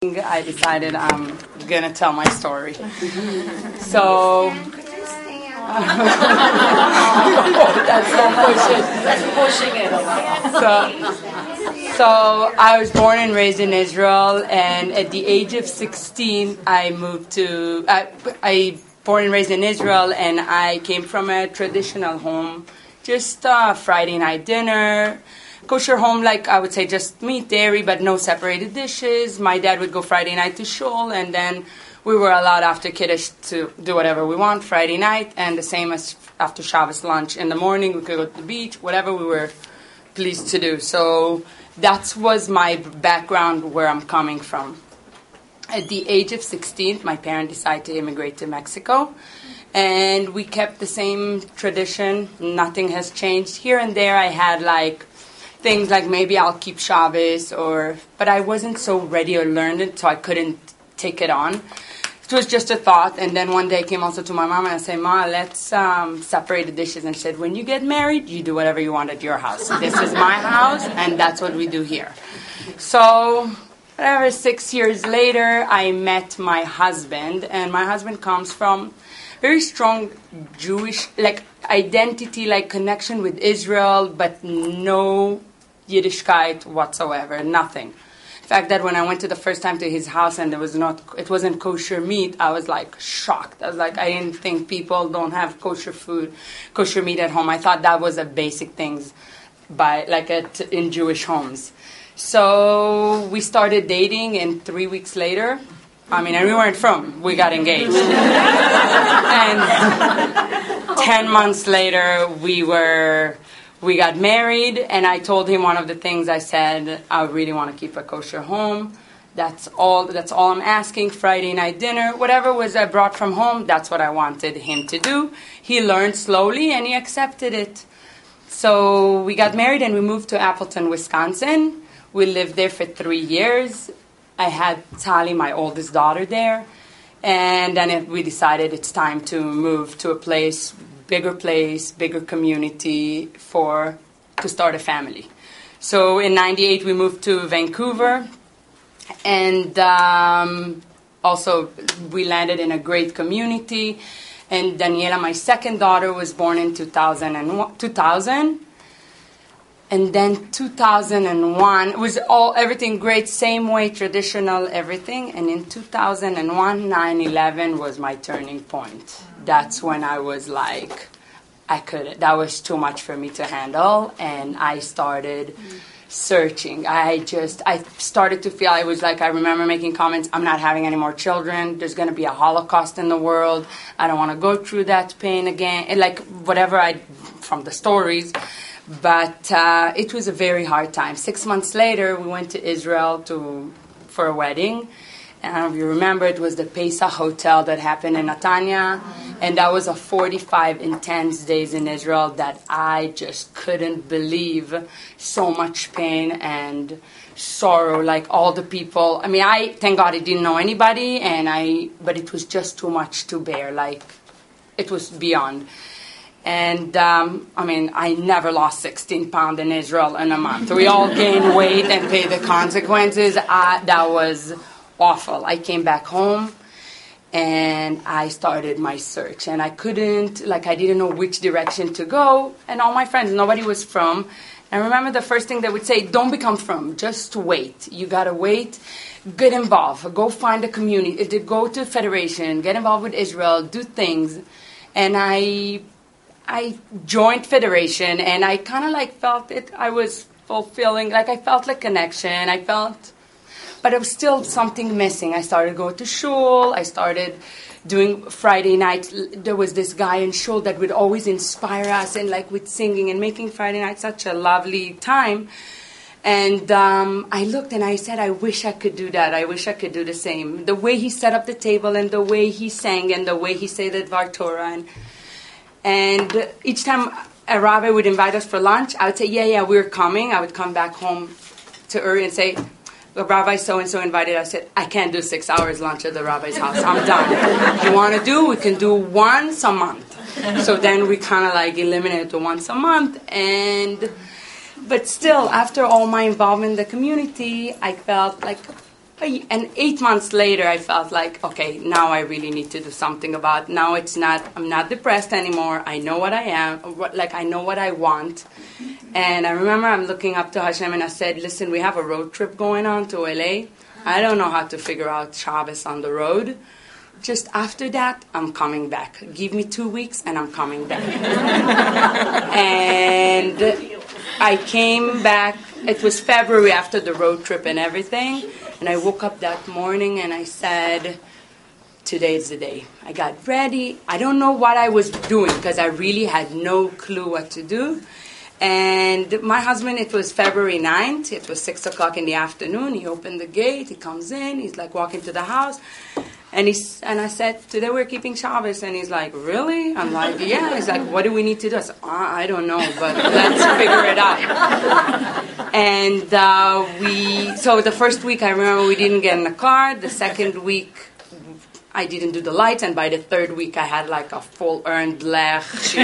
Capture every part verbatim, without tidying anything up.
I decided I'm gonna tell my story. So that's not pushing. That's pushing it a lot. So, so I was born and raised in Israel, and at the age of sixteen, I moved to. I, I born and raised in Israel, and I came from a traditional home, just uh, Friday night dinner. Kosher home, like I would say, just meat, dairy, but no separated dishes. My dad would go Friday night to shul, and then we were allowed after Kiddush to do whatever we want Friday night, and the same as after Shabbos lunch. In the morning, we could go to the beach, whatever we were pleased to do. So that was my background, where I'm coming from. At the age of sixteen, my parents decided to immigrate to Mexico, and we kept the same tradition. Nothing has changed. Here and there, I had like things like maybe I'll keep Shabbos, or but I wasn't so ready or learned it, so I couldn't take it on. It was just a thought, and then one day I came also to my mom and I said, "Ma, let's um, separate the dishes." And she said, "When you get married, you do whatever you want at your house. This is my house, and that's what we do here." So, whatever, six years later, I met my husband, and my husband comes from very strong Jewish, like, identity, like, connection with Israel, but no Yiddishkeit whatsoever, nothing. In fact, that when I went to the first time to his house and there was not, it wasn't kosher meat, I was like shocked. I was like, I didn't think people don't have kosher food, kosher meat at home. I thought that was a basic things by like at in Jewish homes. So we started dating, and three weeks later, I mean, and we weren't from, we got engaged. And ten months later, we were, we got married, and I told him one of the things I said, I really want to keep a kosher home. That's all, that's all I'm asking. Friday night dinner, whatever was I brought from home, that's what I wanted him to do. He learned slowly, and he accepted it. So we got married, and we moved to Appleton, Wisconsin. We lived there for three years. I had Tali, my oldest daughter, there. And then it, we decided it's time to move to a place, bigger place, bigger community for to start a family. So in ninety-eight, we moved to Vancouver. And um, also, we landed in a great community. And Daniela, my second daughter, was born in two thousand. And then two thousand one, it was all, everything great, same way, traditional, everything. And in two thousand one, nine eleven was my turning point. That's when I was like, I couldn't, that was too much for me to handle. And I started searching. I just, I started to feel, I was like, I remember making comments, I'm not having any more children. There's going to be a Holocaust in the world. I don't want to go through that pain again. And like, whatever I, from the stories. But uh, it was a very hard time. Six months later, we went to Israel to for a wedding. And if you remember, it was the Pesach Hotel that happened in Netanya. And that was a forty-five intense days in Israel that I just couldn't believe. So much pain and sorrow, like all the people. I mean, I, thank God I didn't know anybody, and I, but it was just too much to bear. Like, it was beyond. And, um, I mean, I never lost sixteen pounds in Israel in a month. We all gained weight and paid the consequences. I, that was awful. I came back home, and I started my search. And I couldn't, like, I didn't know which direction to go. And all my friends, nobody was from. And I remember the first thing they would say, don't become from, just wait. You got to wait. Get involved. Go find a community. Go to a federation. Get involved with Israel. Do things. And I... I joined Federation, and I kind of like felt it, I was fulfilling, like I felt like connection, I felt, but it was still something missing. I started going to shul, I started doing Friday nights. There was this guy in shul that would always inspire us, and like with singing and making Friday night such a lovely time. And um, I looked and I said, I wish I could do that. I wish I could do the same. The way he set up the table, and the way he sang, and the way he said the Dvar Torah, and And each time a rabbi would invite us for lunch, I would say, yeah, yeah, we're coming. I would come back home to Uri and say, the rabbi so-and-so invited us. I said, I can't do six hours lunch at the rabbi's house. I'm done. If you want to do, we can do once a month. So then we kind of like eliminated to once a month. And But still, after all my involvement in the community, I felt like And eight months later, I felt like, okay, now I really need to do something about it. Now it's not, I'm not depressed anymore. I know what I am, what, like I know what I want. And I remember I'm looking up to Hashem and I said, listen, we have a road trip going on to L A. I don't know how to figure out Shabbos on the road. Just after that, I'm coming back. Give me two weeks and I'm coming back. And I came back. It was February after the road trip and everything. And I woke up that morning and I said, today's the day. I got ready. I don't know what I was doing because I really had no clue what to do. And my husband, it was February ninth. It was six o'clock in the afternoon. He opened the gate. He comes in. He's like walking to the house. And he's, and I said, today we're keeping Shabbos. And he's like, really? I'm like, yeah. He's like, what do we need to do? I said, oh, I don't know, but let's figure it out. And uh, we, so the first week I remember we didn't get in the car. The second week I didn't do the lights. And by the third week I had like a full earned lech going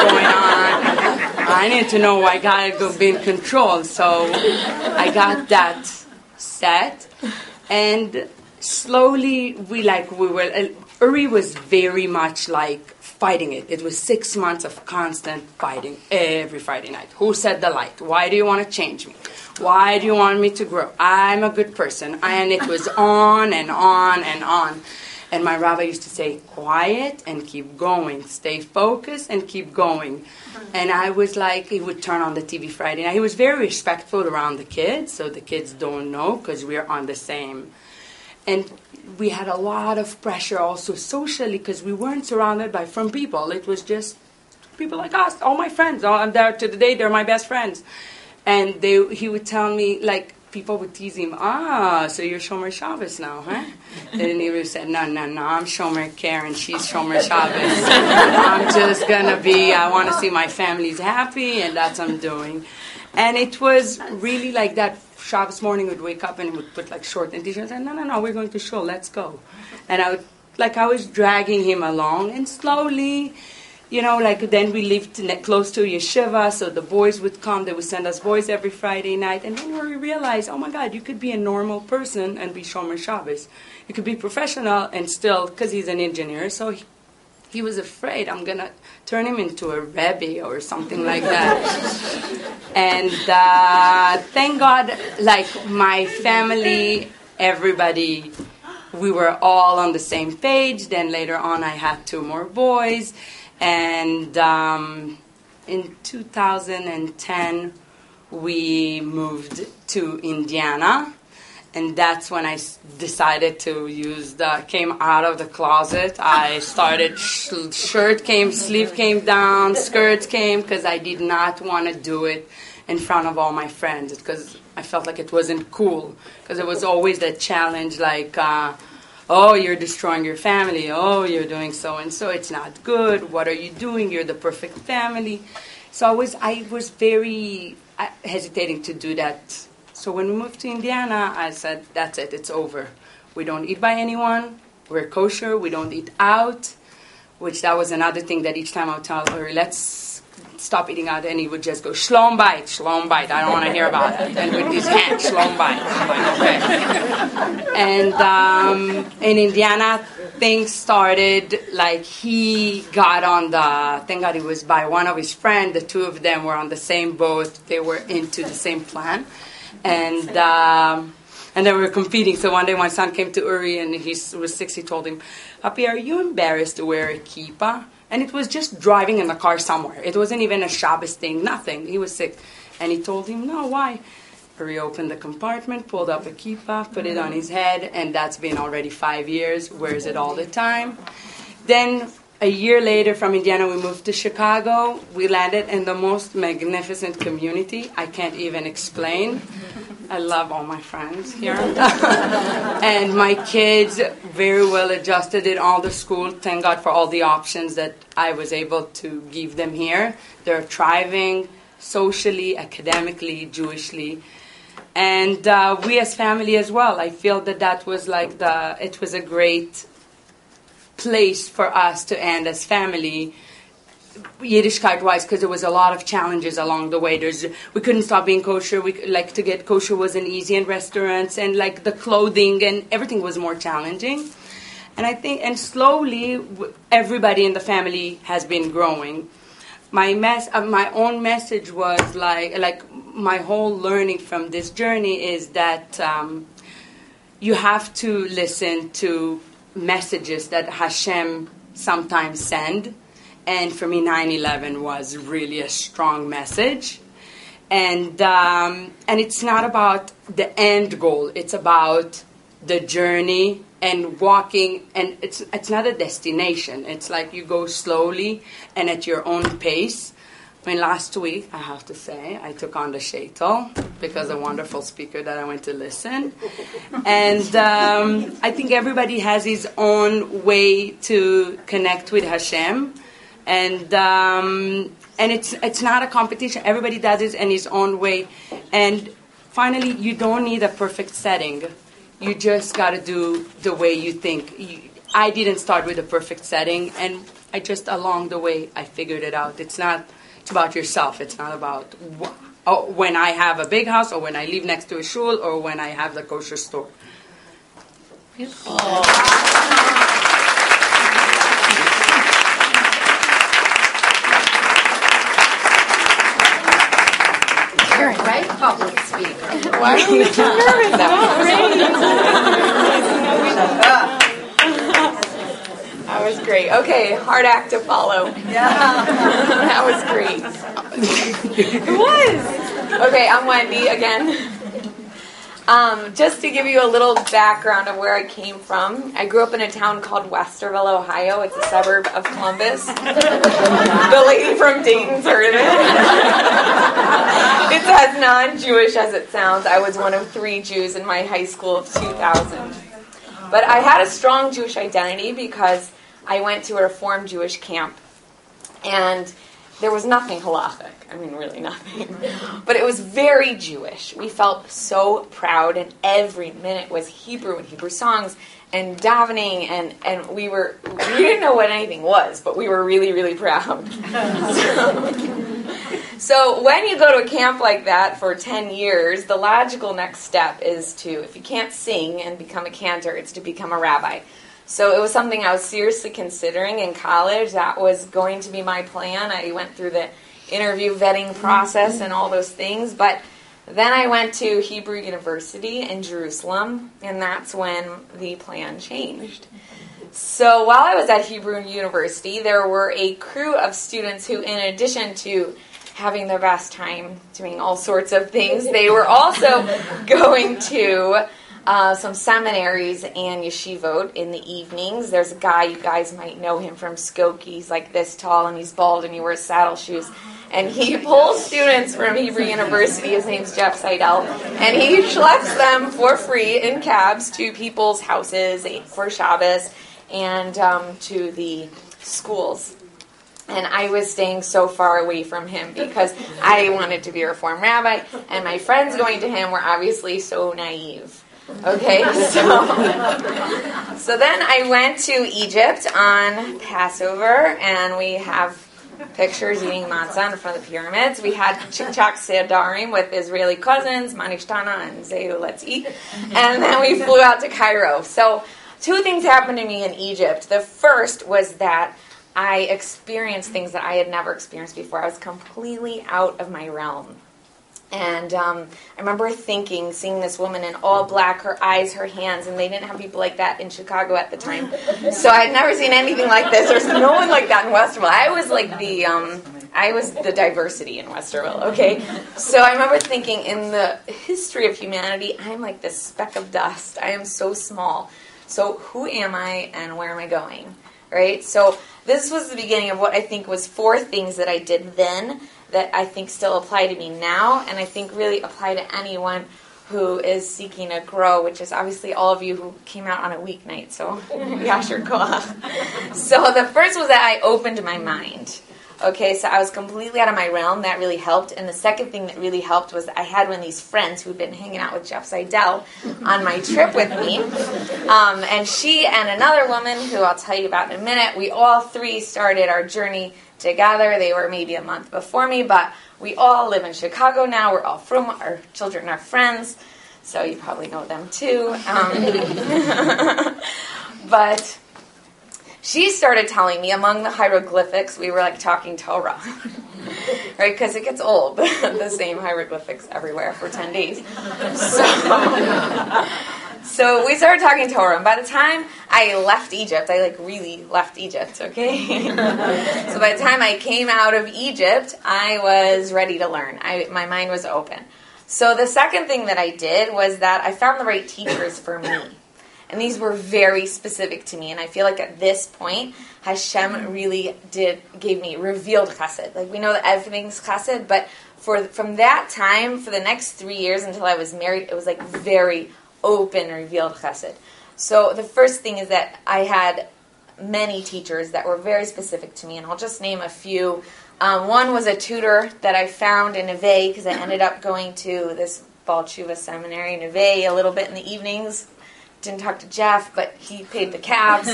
on. I need to know I got to be in control. So I got that set. And slowly, we like we were. Uh, Uri was very much like fighting it. It was six months of constant fighting every Friday night. Who set the light? Why do you want to change me? Why do you want me to grow? I'm a good person, and it was on and on and on. And my rabbi used to say, quiet and keep going. Stay focused and keep going. And I was like, he would turn on the T V Friday night. He was very respectful around the kids, so the kids don't know because we're on the same. And we had a lot of pressure also socially because we weren't surrounded by from people. It was just people like us, all my friends. All, I'm there to the day, they're my best friends. And they, he would tell me, like, people would tease him, ah, so you're Shomer Shabbos now, huh? And he would say, no, no, no, I'm Shomer Karen, she's Shomer Shabbos. I'm just going to be, I want to see my family's happy, and that's what I'm doing. And it was really like that. Shabbos morning would wake up and would put like short and t-shirts and no, no, no, we're going to shul, let's go. And I would, like I was dragging him along and slowly, you know, like then we lived close to yeshiva, so the boys would come, they would send us boys every Friday night, and then we realized, oh my God, you could be a normal person and be Shomer Shabbos. You could be professional and still, because he's an engineer, so he, he was afraid I'm going to turn him into a rebbe or something like that. And uh, thank God, like my family, everybody, we were all on the same page. Then later on I had two more boys. And um, in two thousand ten, we moved to Indiana. And that's when I s- decided to use the, came out of the closet. I started, sh- shirt came, sleeve came down, skirts came, because I did not want to do it in front of all my friends, because I felt like it wasn't cool. Because it was always that challenge, like, uh, oh, you're destroying your family. Oh, you're doing so and so. It's not good. What are you doing? You're the perfect family. So I was, I was very uh, hesitating to do that. So when we moved to Indiana, I said, that's it, it's over. We don't eat by anyone, we're kosher, we don't eat out, which that was another thing that each time I would tell her, let's stop eating out, and he would just go, shalom bite, shalom bite, I don't want to hear about it. And with his hand, shalom bite. I'm like, okay. And um, in Indiana, things started, like he got on the, thank God he was by one of his friends, the two of them were on the same boat, they were into the same plan. And um, and they were competing. So one day my son came to Uri and he was six. He told him, Papi, are you embarrassed to wear a kippah? And it was just driving in the car somewhere. It wasn't even a Shabbos thing, nothing. He was six. And he told him, no, why? Uri opened the compartment, pulled up a kippah, put it on his head, and that's been already five years. Wears it all the time. Then a year later from Indiana, we moved to Chicago. We landed in the most magnificent community. I can't even explain. I love all my friends here. And my kids very well adjusted in all the school. Thank God for all the options that I was able to give them here. They're thriving socially, academically, Jewishly. And uh, we as family as well. I feel that that was like the, it was a great place for us to end as family Yiddishkeit-wise, because there was a lot of challenges along the way. There's we couldn't stop being kosher. We like to get kosher wasn't easy in restaurants, and like the clothing and everything was more challenging. And I think, and slowly, everybody in the family has been growing. My mess, uh, my own message was like, like my whole learning from this journey is that um, you have to listen to messages that Hashem sometimes send. And for me, nine eleven was really a strong message. And um, and it's not about the end goal. It's about the journey and walking. And it's it's not a destination. It's like you go slowly and at your own pace. I mean, last week, I have to say, I took on the shaitel because a wonderful speaker that I went to listen. And um, I think everybody has his own way to connect with Hashem. And um, and it's it's not a competition. Everybody does it in his own way. And finally, you don't need a perfect setting. You just got to do the way you think. You, I didn't start with a perfect setting, and I just along the way I figured it out. It's not. It's about yourself. It's not about wh- oh, when I have a big house, or when I live next to a shul, or when I have the kosher store. Beautiful. Oh. Right? Public speaker. Why are you so nervous? That was great. Okay, hard act to follow. Yeah. That was great. It was. Okay, I'm Wendy again. Um, just to give you a little background of where I came from, I grew up in a town called Westerville, Ohio. It's a suburb of Columbus. The lady from Dayton's heard of it. It's as non-Jewish as it sounds. I was one of three Jews in my high school of two thousand. But I had a strong Jewish identity because I went to a Reformed Jewish camp, and there was nothing halachic. I mean, really nothing. But it was very Jewish. We felt so proud, and every minute was Hebrew and Hebrew songs and davening, and, and we were, we didn't know what anything was, but we were really, really proud. So, so when you go to a camp like that for ten years, the logical next step is to, if you can't sing and become a cantor, it's to become a rabbi. So it was something I was seriously considering in college. That was going to be my plan. I went through the interview vetting process and all those things. But then I went to Hebrew University in Jerusalem, and that's when the plan changed. So while I was at Hebrew University, there were a crew of students who, in addition to having their best time doing all sorts of things, they were also going to Uh, some seminaries and yeshivot in the evenings. There's a guy, you guys might know him from Skokie. He's like this tall, and he's bald, and he wears saddle shoes. And he pulls students from Hebrew University. His name's Jeff Seidel. And he schleps them for free in cabs to people's houses for Shabbos and um, to the schools. And I was staying so far away from him because I wanted to be a Reform rabbi, and my friends going to him were obviously so naive. Okay, so so then I went to Egypt on Passover, and we have pictures eating matzah in front of the pyramids. We had Chick-Chak Sedarim with Israeli cousins, Manishtana and Zeu, let's eat. And then we flew out to Cairo. So two things happened to me in Egypt. The first was that I experienced things that I had never experienced before. I was completely out of my realm. And um, I remember thinking, seeing this woman in all black, her eyes, her hands, and they didn't have people like that in Chicago at the time. So I'd never seen anything like this. There's no one like that in Westerville. I was like the, um, I was the diversity in Westerville, okay? So I remember thinking, in the history of humanity, I'm like this speck of dust. I am so small. So who am I, and where am I going, right? So this was the beginning of what I think was four things that I did then that I think still apply to me now, and I think really apply to anyone who is seeking to grow, which is obviously all of you who came out on a weeknight, so yasher koach. So the first was that I opened my mind. Okay, so I was completely out of my realm. That really helped. And the second thing that really helped was I had one of these friends who'd been hanging out with Jeff Seidel on my trip with me. Um, and she and another woman, who I'll tell you about in a minute, we all three started our journey together. They were maybe a month before me, but we all live in Chicago now. We're all from, our children are friends, so you probably know them too. Um, but she started telling me among the hieroglyphics, we were like talking Torah, right? Because it gets old, the same hieroglyphics everywhere for ten days. So, so we started talking Torah, and by the time I left Egypt, I like really left Egypt, okay? So by the time I came out of Egypt, I was ready to learn. I, my mind was open. So the second thing that I did was that I found the right teachers for me. And these were very specific to me. And I feel like at this point, Hashem really did gave me revealed chesed. Like, we know that everything's chesed, but for from that time, for the next three years until I was married, it was like very open, revealed chesed. So the first thing is that I had many teachers that were very specific to me. And I'll just name a few. Um, one was a tutor that I found in Neve, because I ended up going to this Baal Tshuva seminary in Neve a little bit in the evenings. Didn't talk to Jeff, but he paid the cabs. so,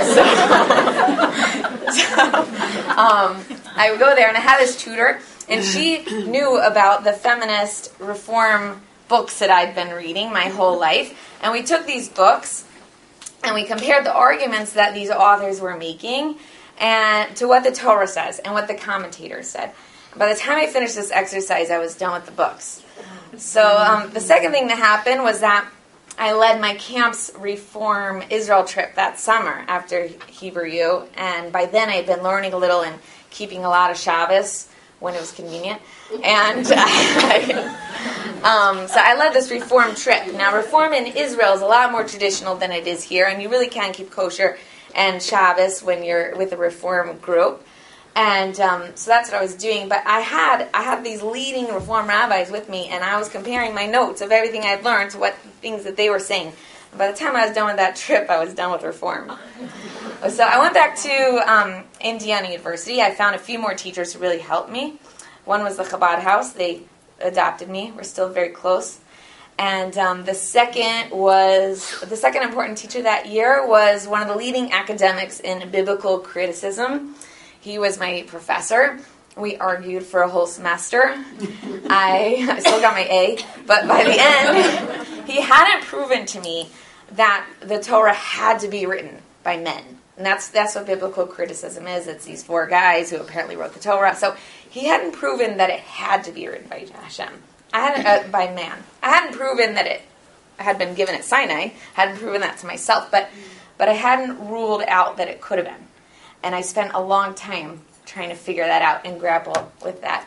so um, I would go there, and I had this tutor, and she knew about the feminist reform books that I'd been reading my whole life. And we took these books, and we compared the arguments that these authors were making and to what the Torah says and what the commentators said. By the time I finished this exercise, I was done with the books. So um, the second thing that happened was that I led my camp's Reform Israel trip that summer after Hebrew U, and by then I had been learning a little and keeping a lot of Shabbos when it was convenient. And I, um, so I led this Reform trip. Now, Reform in Israel is a lot more traditional than it is here, and you really can keep kosher and Shabbos when you're with a Reform group. And um, so that's what I was doing. But I had I had these leading Reform rabbis with me, and I was comparing my notes of everything I'd learned to what things that they were saying. And by the time I was done with that trip, I was done with Reform. So I went back to um, Indiana University. I found a few more teachers who really helped me. One was the Chabad House. They adopted me. We're still very close. And um, the second was the second important teacher that year was one of the leading academics in biblical criticism. He was my professor. We argued for a whole semester. I, I still got my A, but by the end, he hadn't proven to me that the Torah had to be written by men. And that's that's what biblical criticism is. It's these four guys who apparently wrote the Torah. So he hadn't proven that it had to be written by Hashem. I hadn't uh, by man. I hadn't proven that it had been given at Sinai. I hadn't proven that to myself, but but I hadn't ruled out that it could have been. And I spent a long time trying to figure that out and grapple with that.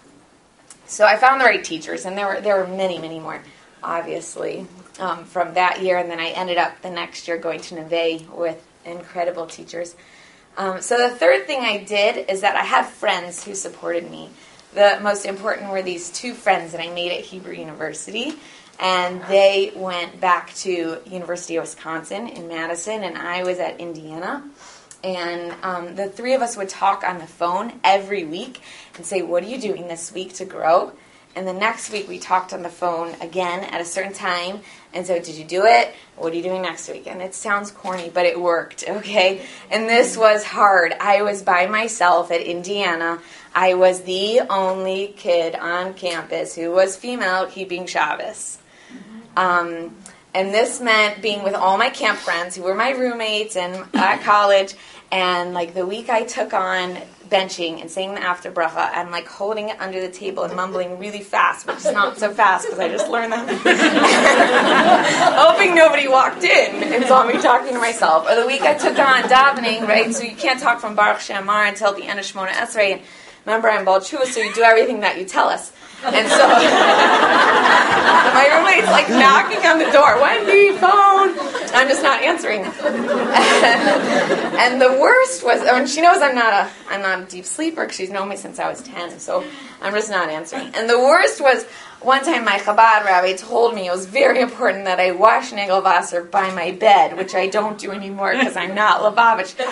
So I found the right teachers, and there were there were many, many more, obviously, um, from that year. And then I ended up the next year going to Neve with incredible teachers. Um, so the third thing I did is that I had friends who supported me. The most important were these two friends that I made at Hebrew University. And they went back to University of Wisconsin in Madison, and I was at Indiana. And um, the three of us would talk on the phone every week and say, what are you doing this week to grow? And the next week we talked on the phone again at a certain time. And so, did you do it? What are you doing next week? And it sounds corny, but it worked, okay? And this was hard. I was by myself at Indiana. I was the only kid on campus who was female keeping Shabbos. Um, and this meant being with all my camp friends who were my roommates and at college. And like the week I took on benching and saying the after bracha, I'm like holding it under the table and mumbling really fast, which is not so fast because I just learned that. Hoping nobody walked in and saw me talking to myself. Or the week I took on davening, right? So you can't talk from Baruch She'amar until the end of Shemona Esrei. And remember, I'm Baal Tshuva, so you do everything that you tell us. And so my roommate's like knocking on the door, Wendy, phone. I'm just not answering. And the worst was, I mean, she knows I'm not a, I'm not a deep sleeper because she's known me since I was ten, so I'm just not answering. And the worst was one time my Chabad rabbi told me it was very important that I wash Nagelwasser by my bed, which I don't do anymore because I'm not Lubavitch. So,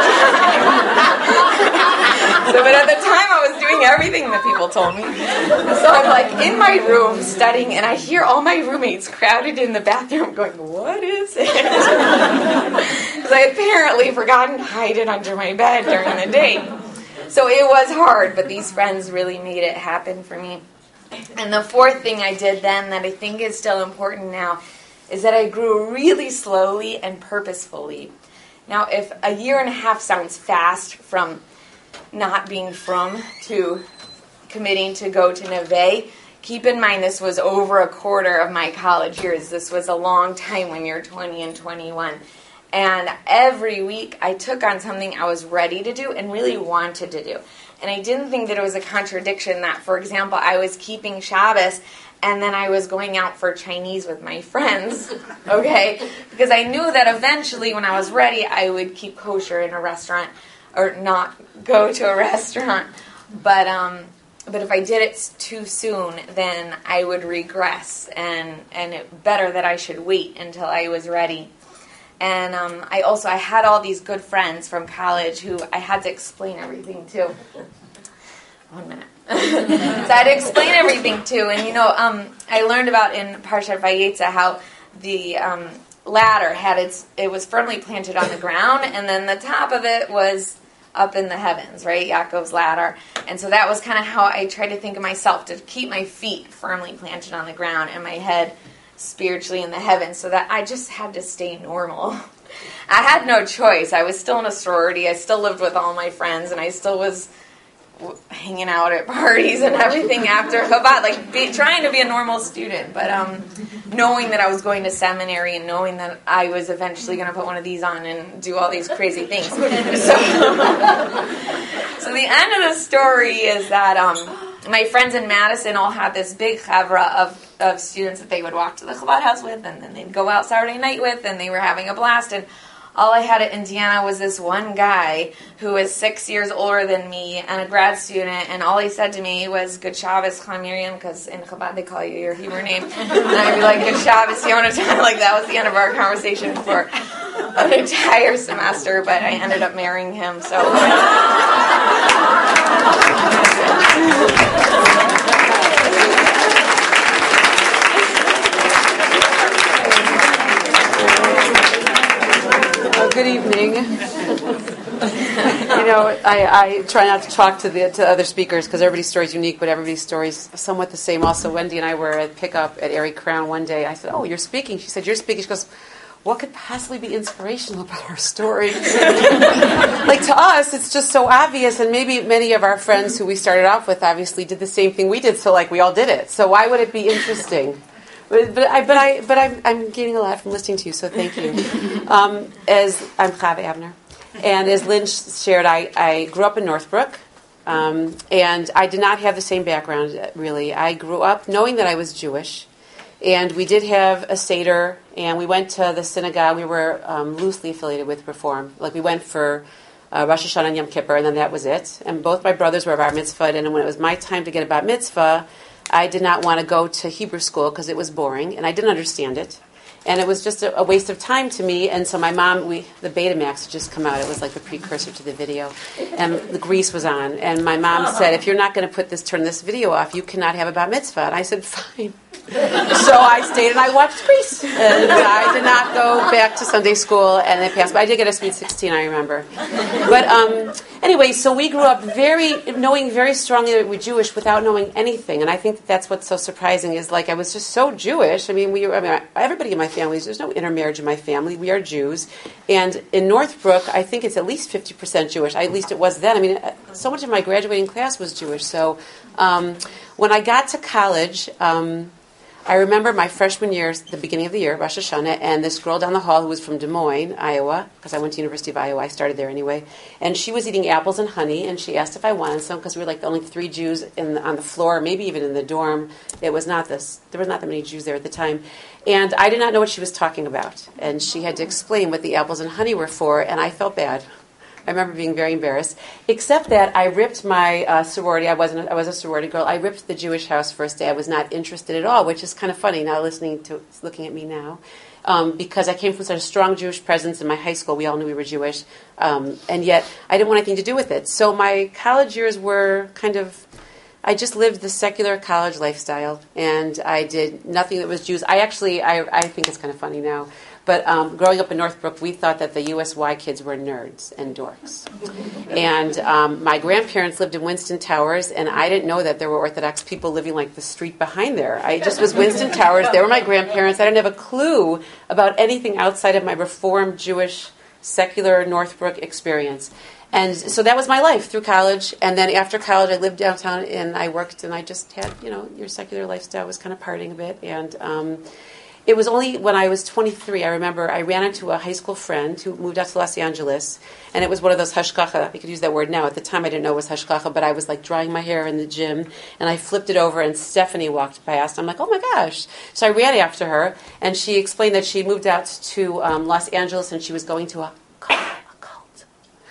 but at the time I was doing everything that people told me. So I'm like in my room studying, and I hear all my roommates crowded in the bathroom going, what is it? Because I had apparently forgotten to hide it under my bed during the day. So it was hard, but these friends really made it happen for me. And the fourth thing I did then that I think is still important now is that I grew really slowly and purposefully. Now, if a year and a half sounds fast from not being from to committing to go to Neve, keep in mind this was over a quarter of my college years. This was a long time when you're twenty and twenty-one. And every week I took on something I was ready to do and really wanted to do. And I didn't think that it was a contradiction that, for example, I was keeping Shabbos and then I was going out for Chinese with my friends, okay? Because I knew that eventually when I was ready, I would keep kosher in a restaurant or not go to a restaurant. But um, but if I did it too soon, then I would regress, and, and it better that I should wait until I was ready. And um, I also, I had all these good friends from college who I had to explain everything to. One minute. So I had to explain everything to. And, you know, um, I learned about in Parshat Vayetza how the um, ladder had its, it was firmly planted on the ground, and then the top of it was up in the heavens, right? Yaakov's ladder. And so that was kind of how I tried to think of myself, to keep my feet firmly planted on the ground and my head spiritually in the heavens, so that I just had to stay normal. I had no choice. I was still in a sorority. I still lived with all my friends, and I still was w- hanging out at parties and everything after Chabad, like be, trying to be a normal student, but um, knowing that I was going to seminary and knowing that I was eventually going to put one of these on and do all these crazy things. So, so the end of the story is that um, my friends in Madison all had this big chavra of of students that they would walk to the Chabad house with, and then they'd go out Saturday night with, and they were having a blast. And all I had at Indiana was this one guy who was six years older than me and a grad student, and all he said to me was, "Good Shabbos, Chana Miriam," because in Chabad they call you your Hebrew name. And I'd be like, "Good Shabbos, Yonatan." Like, that was the end of our conversation for an entire semester, but I ended up marrying him, so... Good evening. You know, I, I try not to talk to the to other speakers because everybody's story is unique, but everybody's story is somewhat the same. Also, Wendy and I were at pickup at Erie Crown one day. I said, "Oh, you're speaking." She said, "You're speaking." She goes, "What could possibly be inspirational about our story?" Like, to us, it's just so obvious, and maybe many of our friends who we started off with obviously did the same thing we did, so like we all did it. So why would it be interesting? But, but I, but I, but I'm, I'm gaining a lot from listening to you. So thank you. Um, as I'm Chava Abner, and as Lynn shared, I, I grew up in Northbrook, um, and I did not have the same background really. I grew up knowing that I was Jewish, and we did have a Seder, and we went to the synagogue. We were um, loosely affiliated with Reform. Like, we went for uh, Rosh Hashanah and Yom Kippur, and then that was it. And both my brothers were bar mitzvahed, and when it was my time to get a bat mitzvah, I did not want to go to Hebrew school because it was boring, and I didn't understand it. And it was just a, a waste of time to me. And so my mom, we the Betamax had just come out. It was like the precursor to the video. And the Grease was on. And my mom said, "If you're not going to put this, turn this video off, you cannot have a bat mitzvah." And I said, "Fine." So I stayed and I watched Grease. And I did not go back to Sunday school, and it passed. But I did get a sweet sixteen, I remember. But um, anyway, so we grew up very knowing very strongly that we were Jewish without knowing anything. And I think that that's what's so surprising is, like, I was just so Jewish. I mean, we were, I mean, everybody in my family, there's no intermarriage in my family. We are Jews. And in Northbrook, I think it's at least fifty percent Jewish. At least it was then. I mean, so much of my graduating class was Jewish. So um, when I got to college... Um, I remember my freshman year, the beginning of the year, Rosh Hashanah, and this girl down the hall who was from Des Moines, Iowa, because I went to University of Iowa, I started there anyway, and she was eating apples and honey, and she asked if I wanted some, because we were like the only three Jews in the, on the floor, maybe even in the dorm. It was not this, there was not that many Jews there at the time, and I did not know what she was talking about, and she had to explain what the apples and honey were for, and I felt bad. I remember being very embarrassed, except that I ripped my uh, sorority. I wasn't. I was a sorority girl. I ripped the Jewish house first day. I was not interested at all, which is kind of funny now, listening to looking at me now, um, because I came from such a strong Jewish presence in my high school. We all knew we were Jewish, um, and yet I didn't want anything to do with it. So my college years were kind of. I just lived the secular college lifestyle, and I did nothing that was Jews. I actually, I, I think it's kind of funny now, But um, growing up in Northbrook, we thought that the U S Y kids were nerds and dorks. And um, my grandparents lived in Winston Towers, and I didn't know that there were Orthodox people living like the street behind there. I just was Winston Towers. They were my grandparents. I didn't have a clue about anything outside of my Reformed Jewish secular Northbrook experience. And so that was my life through college. And then after college, I lived downtown and I worked, and I just had, you know, your secular lifestyle, was kind of partying a bit. And um, it was only when I was twenty-three, I remember I ran into a high school friend who moved out to Los Angeles. And it was one of those hashkacha. You could use that word now. At the time, I didn't know it was hashkacha, but I was like drying my hair in the gym. And I flipped it over, and Stephanie walked past. I'm like, oh my gosh. So I ran after her, and she explained that she moved out to um, Los Angeles, and she was going to a cult.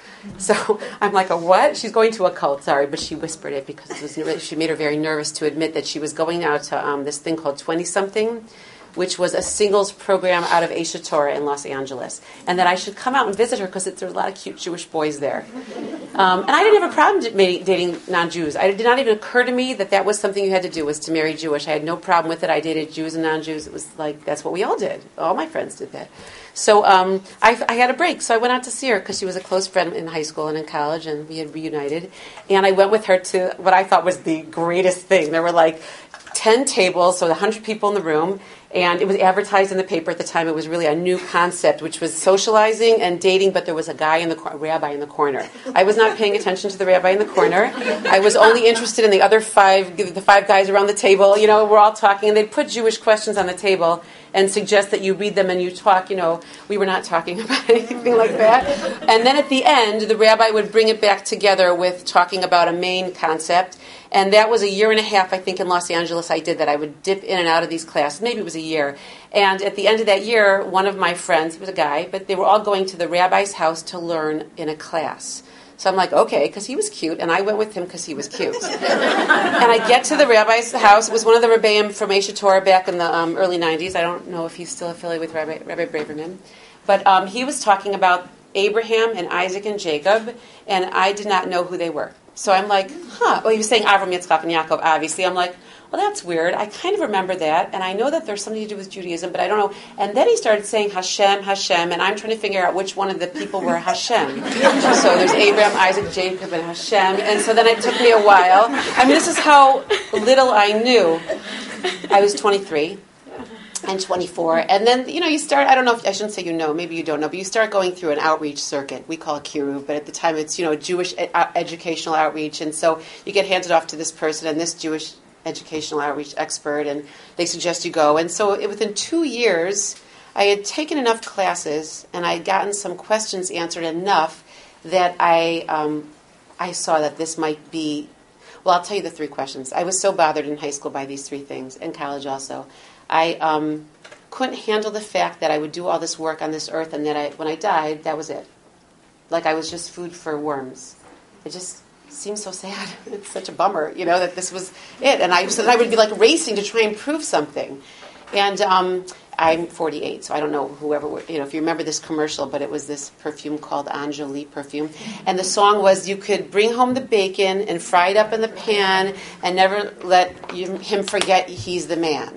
So I'm like, a what? She's going to a cult, sorry, but she whispered it because it was really, she made her very nervous to admit that she was going out to um, this thing called twenty-something, which was a singles program out of Aisha Torah in Los Angeles, and that I should come out and visit her because there's a lot of cute Jewish boys there. Um, and I didn't have a problem dating non-Jews. It did not even occur to me that that was something you had to do, was to marry Jewish. I had no problem with it. I dated Jews and non-Jews. It was like, that's what we all did. All my friends did that. So um, I, I had a break, so I went out to see her because she was a close friend in high school and in college, and we had reunited. And I went with her to what I thought was the greatest thing. There were like ten tables, so one hundred people in the room, and it was advertised in the paper at the time. It was really a new concept, which was socializing and dating, but there was a guy in the cor- rabbi in the corner. I was not paying attention to the rabbi in the corner. I was only interested in the other five, the five guys around the table. You know, we're all talking, and they'd put Jewish questions on the table and suggest that you read them and you talk. You know, we were not talking about anything like that. And then at the end, the rabbi would bring it back together with talking about a main concept. And that was a year and a half, I think, in Los Angeles I did that. I would dip in and out of these classes. Maybe it was a year. And at the end of that year, one of my friends, he was a guy, but they were all going to the rabbi's house to learn in a class. So I'm like, okay, because he was cute, and I went with him because he was cute. And I get to the rabbi's house. It was one of the Rebbeim from Aisha Torah back in the um, early nineties. I don't know if he's still affiliated with Rabbi, Rabbi Braverman. But um, he was talking about Abraham and Isaac and Jacob, and I did not know who they were. So I'm like, huh. Well, he was saying Avram, Yitzchak, and Yaakov, obviously. I'm like, well, that's weird. I kind of remember that, and I know that there's something to do with Judaism, but I don't know. And then he started saying Hashem, Hashem, and I'm trying to figure out which one of the people were Hashem. So there's Abraham, Isaac, Jacob, and Hashem. And so then it took me a while. I mean, this is how little I knew. I was twenty-three. And twenty-four. And then, you know, you start, I don't know if, I shouldn't say you know, maybe you don't know, but you start going through an outreach circuit. We call it Kiruv, but at the time it's, you know, Jewish ed- educational outreach. And so you get handed off to this person and this Jewish educational outreach expert, and they suggest you go. And so it, within two years, I had taken enough classes and I had gotten some questions answered enough that I, um, I saw that this might be, well, I'll tell you the three questions. I was so bothered in high school by these three things, in college also. I um, couldn't handle the fact that I would do all this work on this earth and that I, when I died, that was it. Like I was just food for worms. It just seemed so sad. It's such a bummer, you know, that this was it. And I, so then I would be like racing to try and prove something. And um, I'm forty-eight, so I don't know whoever, you know, if you remember this commercial, but it was this perfume called Anjali perfume. And the song was, you could bring home the bacon and fry it up in the pan and never let you, him forget he's the man.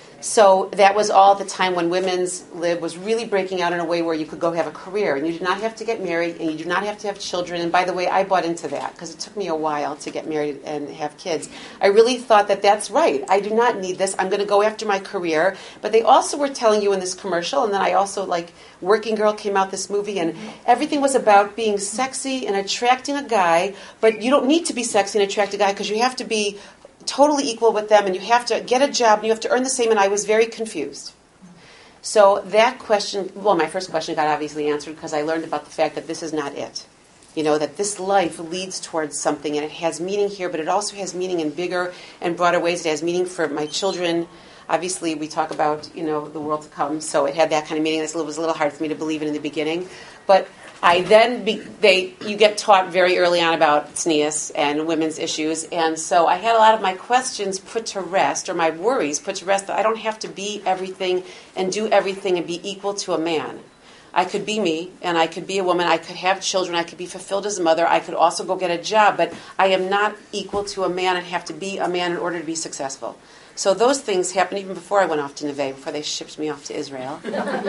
So that was all the time when women's lib was really breaking out in a way where you could go have a career. And you did not have to get married, and you did not have to have children. And by the way, I bought into that because it took me a while to get married and have kids. I really thought that that's right. I do not need this. I'm going to go after my career. But they also were telling you in this commercial, and then I also, like, Working Girl came out, this movie, and everything was about being sexy and attracting a guy. But you don't need to be sexy and attract a guy because you have to be totally equal with them, and you have to get a job, and you have to earn the same, and I was very confused. So that question, well, my first question got obviously answered because I learned about the fact that this is not it. You know, that this life leads towards something, and it has meaning here, but it also has meaning in bigger and broader ways. It has meaning for my children. Obviously, we talk about, you know, the world to come, so it had that kind of meaning. It was a little hard for me to believe in in the beginning, but I then, be, they, you get taught very early on about tznius and women's issues, and so I had a lot of my questions put to rest, or my worries put to rest, that I don't have to be everything and do everything and be equal to a man. I could be me, and I could be a woman, I could have children, I could be fulfilled as a mother, I could also go get a job, but I am not equal to a man and have to be a man in order to be successful. So those things happened even before I went off to Neve, before they shipped me off to Israel.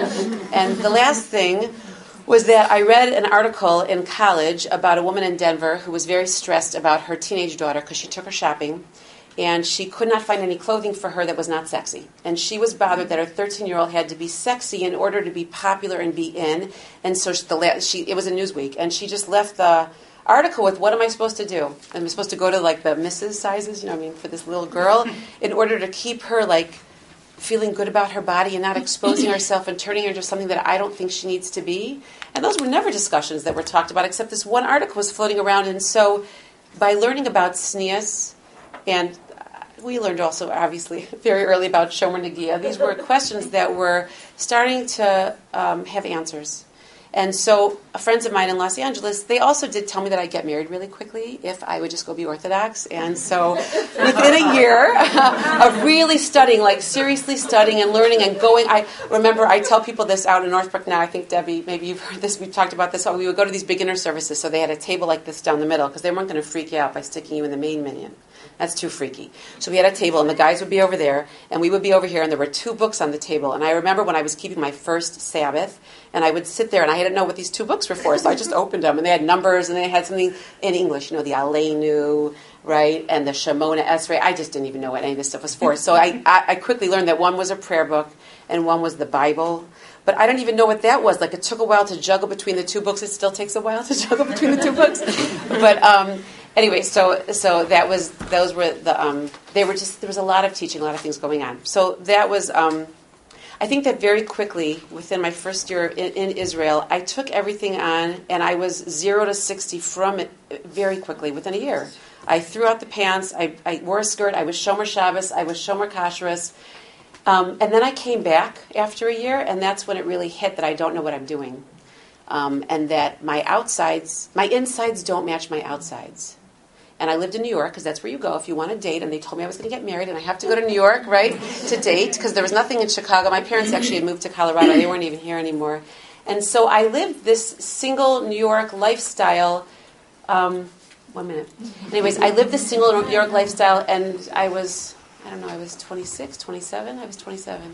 And the last thing was that I read an article in college about a woman in Denver who was very stressed about her teenage daughter because she took her shopping, and she could not find any clothing for her that was not sexy. And she was bothered that her thirteen-year-old had to be sexy in order to be popular and be in. And so she, the, she, it was a Newsweek, and she just left the article with, what am I supposed to do? I'm supposed to go to, like, the Missus sizes, you know what I mean, for this little girl, in order to keep her, like, feeling good about her body and not exposing herself and turning her into something that I don't think she needs to be. And those were never discussions that were talked about, except this one article was floating around. And so by learning about S N E A S, and we learned also, obviously, very early about Shomer Nagia, these were questions that were starting to um, have answers. And so friends of mine in Los Angeles, they also did tell me that I'd get married really quickly if I would just go be Orthodox. And so within a year of really studying, like seriously studying and learning and going, I remember I tell people this out in Northbrook now. I think, Debbie, maybe you've heard this. We've talked about this. We would go to these beginner services. So they had a table like this down the middle because they weren't going to freak you out by sticking you in the main minion. That's too freaky. So we had a table, and the guys would be over there, and we would be over here, and there were two books on the table. And I remember when I was keeping my first Sabbath, and I would sit there, and I didn't know what these two books were for, so I just opened them, and they had numbers, and they had something in English, you know, the Aleinu, right, and the Shemona Esrei. I just didn't even know what any of this stuff was for. So I, I, I quickly learned that one was a prayer book, and one was the Bible. But I don't even know what that was. Like, it took a while to juggle between the two books. It still takes a while to juggle between the two books. But um, anyway, so so that was those were the um, they were just there was a lot of teaching, a lot of things going on. So that was um, I think that very quickly within my first year in, in Israel, I took everything on, and I was zero to sixty from it very quickly within a year. I threw out the pants. I, I wore a skirt. I was Shomer Shabbos. I was Shomer Kashrus. Um, and then I came back after a year, and that's when it really hit that I don't know what I'm doing. Um, and that my outsides, my insides don't match my outsides. And I lived in New York, because that's where you go if you want to date, and they told me I was going to get married, and I have to go to New York, right, to date, because there was nothing in Chicago. My parents actually had moved to Colorado. They weren't even here anymore. And so I lived this single New York lifestyle. Um, one minute. Anyways, I lived this single New York lifestyle, and I was... I don't know, I was twenty-six, twenty-seven? I was twenty-seven.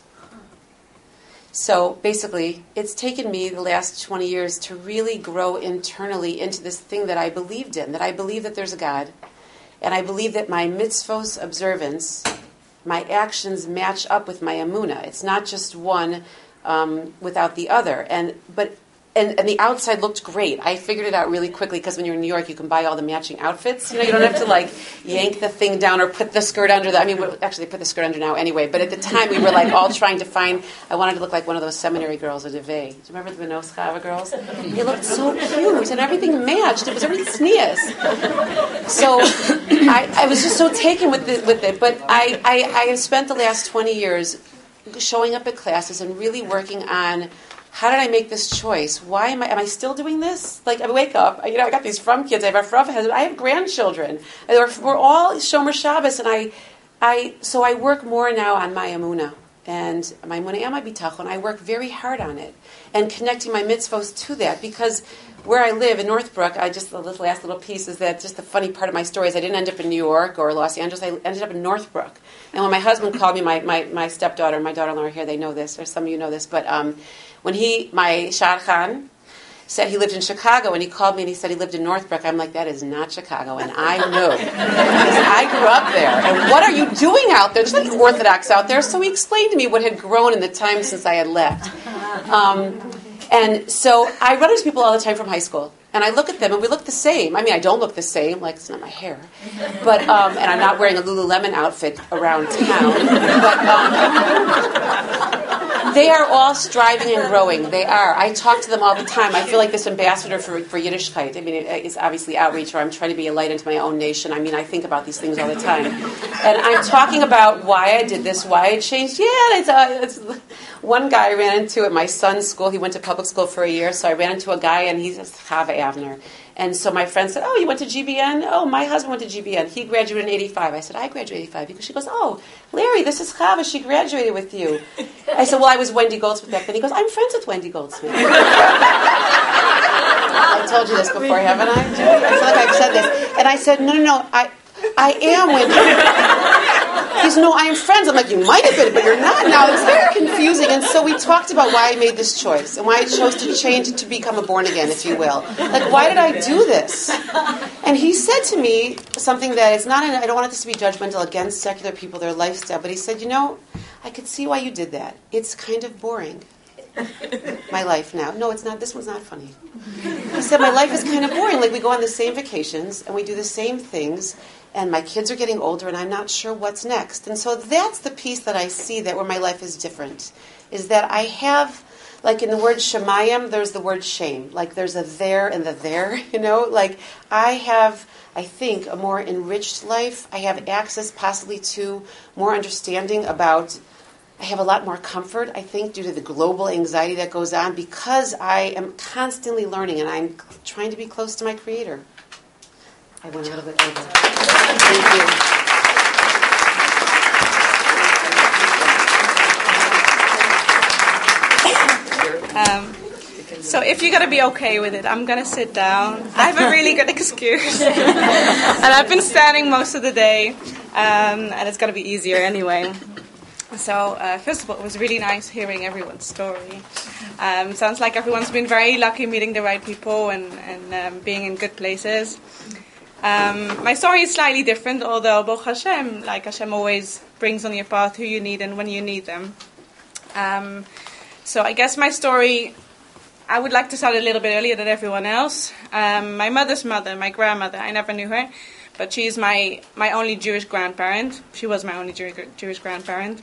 So basically, it's taken me the last twenty years to really grow internally into this thing that I believed in, that I believe that there's a God, and I believe that my mitzvos observance, my actions match up with my emunah. It's not just one um, without the other. And but And, and the outside looked great. I figured it out really quickly because when you're in New York, you can buy all the matching outfits. You know, you don't have to like yank the thing down or put the skirt under the. I mean, actually, they put the skirt under now anyway. But at the time, we were like all trying to find. I wanted to look like one of those seminary girls at Neve. Do you remember the Benos Chava girls? They looked so cute, and everything matched. It was everything S N E A S. So I, I was just so taken with it. With it. But I, I, I have spent the last twenty years showing up at classes and really working on. How did I make this choice? Why am I? Am I still doing this? Like, I wake up. You know, I got these from kids. I have a from husband. I have grandchildren. We're, we're all Shomer Shabbos, and I, I. So I work more now on my emunah and my emunah and my bitachon. I work very hard on it and connecting my mitzvos to that because where I live in Northbrook, I just the last little piece is that just the funny part of my story is I didn't end up in New York or Los Angeles. I ended up in Northbrook. And when my husband called me, my my, my stepdaughter and my daughter-in-law are here. They know this, or some of you know this, but. Um, When he, my Shadchan, said he lived in Chicago, and he called me and he said he lived in Northbrook, I'm like, that is not Chicago, and I knew. Because I grew up there. And what are you doing out there? There's nothing Orthodox out there. So he explained to me what had grown in the time since I had left. Um, and so I run into people all the time from high school. And I look at them, and we look the same. I mean, I don't look the same, like it's not my hair. But um, and I'm not wearing a Lululemon outfit around town. But um, they are all striving and growing. They are. I talk to them all the time. I feel like this ambassador for, for Yiddishkeit. I mean, it, it's obviously outreach, or I'm trying to be a light into my own nation. I mean, I think about these things all the time. And I'm talking about why I did this, why I changed. Yeah, it's, uh, it's one guy I ran into at my son's school. He went to public school for a year, so I ran into a guy, and he's Chava Avner. And so my friend said, oh, you went to G B N? Oh, my husband went to G B N. He graduated in eighty-five. I said, I graduated in eighty-five. Because she goes, oh, Larry, this is Chava. She graduated with you. I said, well, I was Wendy Goldsmith back then. He goes, I'm friends with Wendy Goldsmith. I told you this before, haven't I? I feel like I've said this. And I said, no, no, no, I, I am Wendy. He said, no, I am friends. I'm like, you might have been, but you're not now. It's very confusing. And so we talked about why I made this choice and why I chose to change it to become a born again, if you will. Like, why did I do this? And he said to me something that is not, I don't want this to be judgmental against secular people, their lifestyle, but he said, you know, I could see why you did that. It's kind of boring. My life now. No, it's not. This one's not funny. He said, my life is kind of boring. Like, we go on the same vacations, and we do the same things, and my kids are getting older, and I'm not sure what's next. And so that's the piece that I see that where my life is different, is that I have, like in the word shemayim, there's the word shame. Like, there's a there and the there, you know? Like, I have, I think, a more enriched life. I have access possibly to more understanding about, I have a lot more comfort, I think, due to the global anxiety that goes on because I am constantly learning and I'm trying to be close to my Creator. I went a little bit over. Thank you. Um, so if you're going to be okay with it, I'm going to sit down. I have a really good excuse. And I've been standing most of the day, um, and it's going to be easier anyway. So, uh, first of all, it was really nice hearing everyone's story. Um, sounds like everyone's been very lucky meeting the right people and, and um, being in good places. Um, my story is slightly different, although, Baruch Hashem, like Hashem always brings on your path who you need and when you need them. Um, so I guess my story, I would like to start a little bit earlier than everyone else. Um, my mother's mother, my grandmother, I never knew her, but she's my, my only Jewish grandparent. She was my only Jew- Jewish grandparent.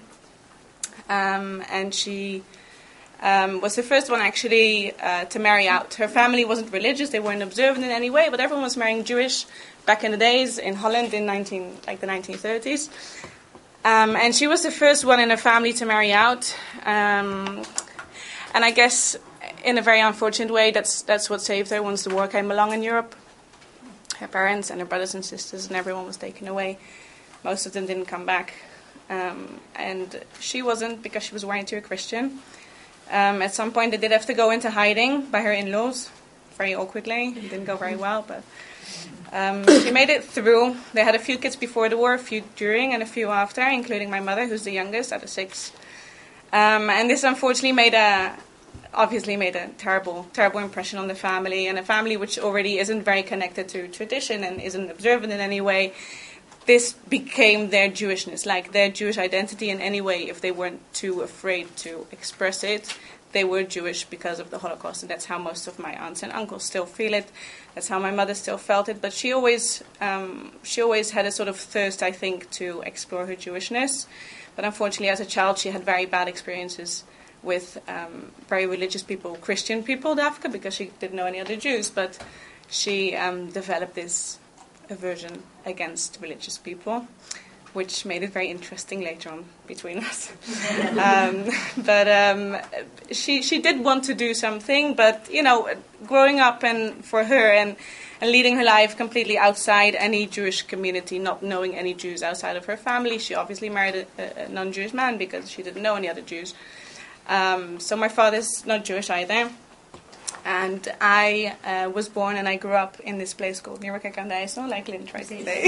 Um, and she um, was the first one actually uh, to marry out. Her family wasn't religious; they weren't observant in any way, but everyone was marrying Jewish back in the days in Holland in nineteen like the nineteen thirties. Um, and she was the first one in her family to marry out. Um, and I guess in a very unfortunate way, that's that's what saved her once the war came along in Europe. Her parents and her brothers and sisters and everyone was taken away. Most of them didn't come back. Um, and she wasn't, because she was married to a Christian. Um, at some point, they did have to go into hiding by her in-laws, very awkwardly. It didn't go very well, but um, she made it through. They had a few kids before the war, a few during, and a few after, including my mother, who's the youngest out of six. Um, and this, unfortunately, made a obviously made a terrible, terrible impression on the family, and a family which already isn't very connected to tradition and isn't observant in any way. This became their Jewishness, like their Jewish identity in any way. If they weren't too afraid to express it, they were Jewish because of the Holocaust, and that's how most of my aunts and uncles still feel it. That's how my mother still felt it. But she always, um, she always had a sort of thirst, I think, to explore her Jewishness. But unfortunately, as a child, she had very bad experiences with um, very religious people, Christian people in Africa, because she didn't know any other Jews. But she um, developed this aversion against religious people, which made it very interesting later on between us. um, but um, she she did want to do something, but you know, growing up and for her and, and leading her life completely outside any Jewish community, not knowing any Jews outside of her family, she obviously married a, a non-Jewish man because she didn't know any other Jews. Um, so my father's not Jewish either. And I uh, was born and I grew up in this place called Nieuwerkerk aan de IJssel, like Lynn tried to say.